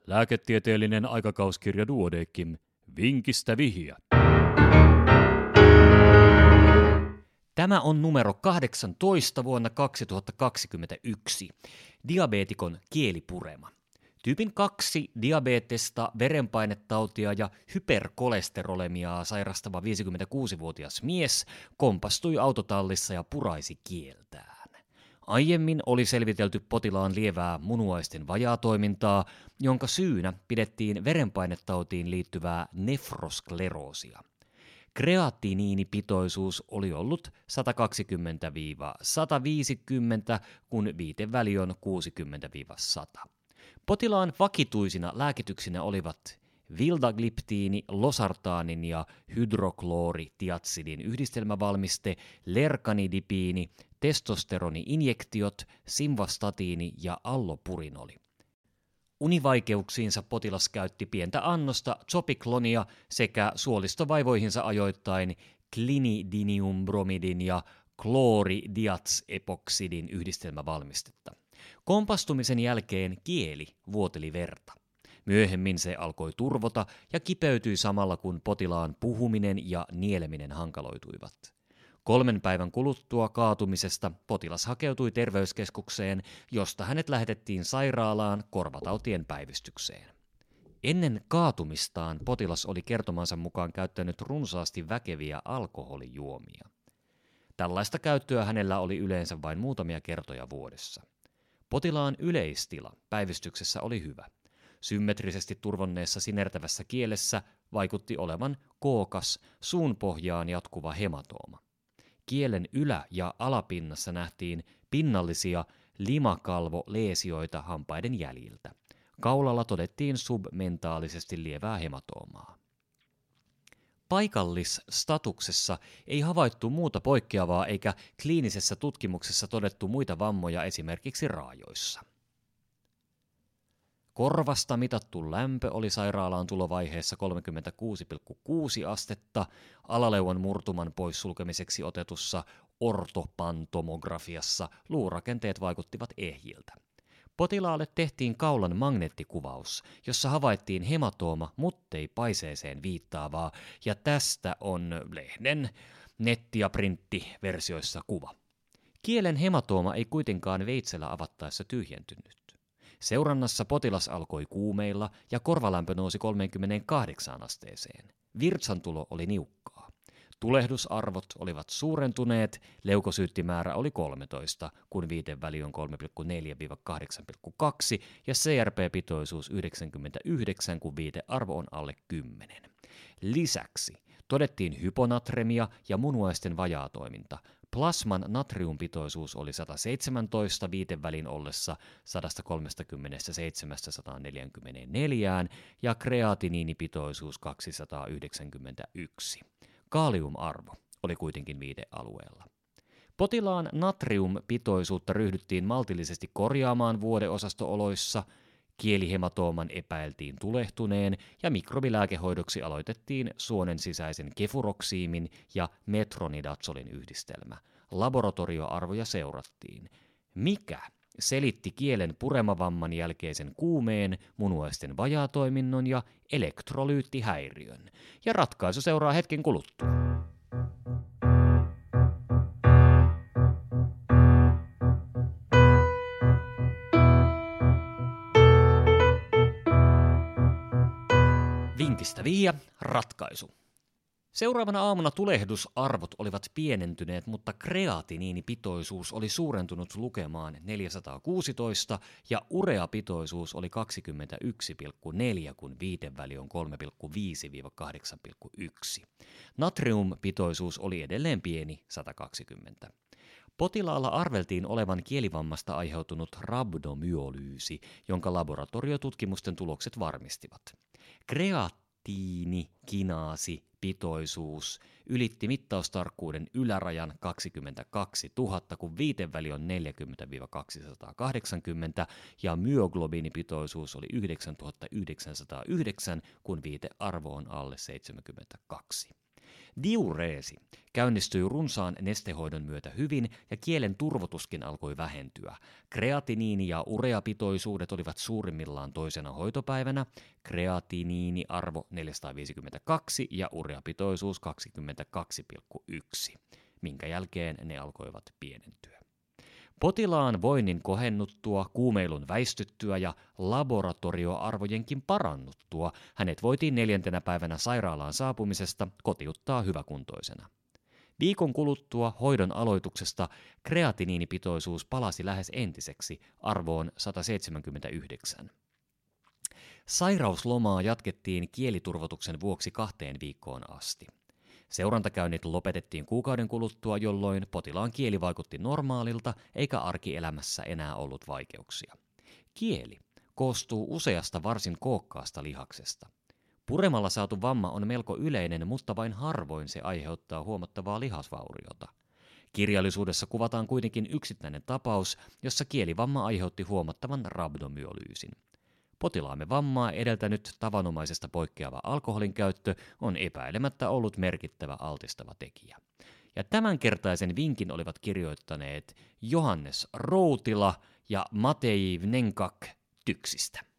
Lääketieteellinen aikakauskirja Duodeckim. Vinkistä vihja. Tämä on numero 18 vuonna 2021. Diabeetikon kielipurema. Tyypin 2 diabetesta, verenpainetautia ja hyperkolesterolemiaa sairastava 56-vuotias mies kompastui autotallissa ja puraisi kieltään. Aiemmin oli selvitelty potilaan lievää munuaisten vajaatoimintaa, jonka syynä pidettiin verenpainetautiin liittyvää nefroskleroosia. Kreatiniinipitoisuus oli ollut 120–150, kun viiteväli on 60–100. Potilaan vakituisina lääkityksinä olivat vildagliptiini, losartaanin ja hydroklooritiatsidin yhdistelmävalmiste, lerkanidipiini, testosteroni-injektiot, simvastatiini ja allopurinoli. Univaikeuksiinsa potilas käytti pientä annosta zopiklonia sekä suolistovaivoihinsa ajoittain klinidiniumbromidin ja klooridiatsepoksidin yhdistelmävalmistetta. Kompastumisen jälkeen kieli vuoteli verta. Myöhemmin se alkoi turvota ja kipeytyi samalla kun potilaan puhuminen ja nieleminen hankaloituivat. 3 päivän kuluttua kaatumisesta potilas hakeutui terveyskeskukseen, josta hänet lähetettiin sairaalaan korvatautien päivystykseen. Ennen kaatumistaan potilas oli kertomansa mukaan käyttänyt runsaasti väkeviä alkoholijuomia. Tällaista käyttöä hänellä oli yleensä vain muutamia kertoja vuodessa. Potilaan yleistila päivystyksessä oli hyvä. Symmetrisesti turvonneessa sinertävässä kielessä vaikutti olevan kookas, suun pohjaan jatkuva hematooma. Kielen ylä- ja alapinnassa nähtiin pinnallisia limakalvoleesioita hampaiden jäljiltä. Kaulalla todettiin submentaalisesti lievää hematoomaa. Paikallisstatuksessa ei havaittu muuta poikkeavaa eikä kliinisessä tutkimuksessa todettu muita vammoja esimerkiksi raajoissa. Korvasta mitattu lämpö oli sairaalaan tulovaiheessa 36,6 astetta, alaleuan murtuman poissulkemiseksi otetussa ortopantomografiassa luurakenteet vaikuttivat ehjiltä. Potilaalle tehtiin kaulan magneettikuvaus, jossa havaittiin hematooma, muttei paiseeseen viittaavaa, ja tästä on lehden netti- ja printtiversioissa kuva. Kielen hematooma ei kuitenkaan veitsellä avattaessa tyhjentynyt. Seurannassa potilas alkoi kuumeilla ja korvalämpö nousi 38 asteeseen. Virtsantulo oli niukkaa. Tulehdusarvot olivat suurentuneet, leukosyyttimäärä oli 13, kun viiteväli on 3,4–8,2 ja CRP-pitoisuus 99, kun viitearvo on alle 10. Lisäksi todettiin hyponatremia ja munuaisten vajaatoiminta. Plasman natriumpitoisuus oli 117 viitevälin ollessa 137–144 ja kreatiniinipitoisuus 291. Kaaliumarvo oli kuitenkin viitealueella. Potilaan natriumpitoisuutta ryhdyttiin maltillisesti korjaamaan vuodeosasto-oloissa, kielihematooman epäiltiin tulehtuneen ja mikrobilääkehoidoksi aloitettiin suonen sisäisen kefuroksiimin ja metronidatsolin yhdistelmä. Laboratorioarvoja seurattiin. Mikä selitti kielen puremavamman jälkeisen kuumeen, munuaisten vajaatoiminnon ja elektrolyyttihäiriön? Ja ratkaisu seuraa hetken kuluttua. Vinkistä vihja, ratkaisu. Seuraavana aamuna tulehdusarvot olivat pienentyneet, mutta kreatiniinipitoisuus oli suurentunut lukemaan 416 ja ureapitoisuus oli 21,4, kun viiteväli on 3,5–8,1. Natriumpitoisuus oli edelleen pieni 120. Potilaalla arveltiin olevan kielivammasta aiheutunut rabdomyolyysi, jonka laboratoriotutkimusten tulokset varmistivat. Kreatiinikinaasipitoisuus ylitti mittaustarkkuuden ylärajan 22 000, kun viiteväli on 40–280 ja myoglobiinipitoisuus oli 9909, kun viitearvo on alle 72. Diureesi käynnistyi runsaan nestehoidon myötä hyvin ja kielen turvotuskin alkoi vähentyä. Kreatiniini- ja ureapitoisuudet olivat suurimmillaan toisena hoitopäivänä, kreatiniiniarvo 452 ja ureapitoisuus 22,1, minkä jälkeen ne alkoivat pienentyä. Potilaan voinnin kohennuttua, kuumeilun väistyttyä ja laboratorioarvojenkin parannuttua hänet voitiin 4. päivänä sairaalaan saapumisesta kotiuttaa hyväkuntoisena. Viikon kuluttua hoidon aloituksesta kreatiniinipitoisuus palasi lähes entiseksi arvoon 179. Sairauslomaa jatkettiin kieliturvotuksen vuoksi 2 viikkoon asti. Seurantakäynnit lopetettiin kuukauden kuluttua, jolloin potilaan kieli vaikutti normaalilta eikä arkielämässä enää ollut vaikeuksia. Kieli koostuu useasta varsin kookkaasta lihaksesta. Puremalla saatu vamma on melko yleinen, mutta vain harvoin se aiheuttaa huomattavaa lihasvauriota. Kirjallisuudessa kuvataan kuitenkin yksittäinen tapaus, jossa kielivamma aiheutti huomattavan rabdomyolyysin. Potilaamme vammaa edeltänyt tavanomaisesta poikkeava alkoholin käyttö on epäilemättä ollut merkittävä altistava tekijä. Ja tämänkertaisen vinkin olivat kirjoittaneet Johannes Routila ja Matei Vnenkak TYKSistä.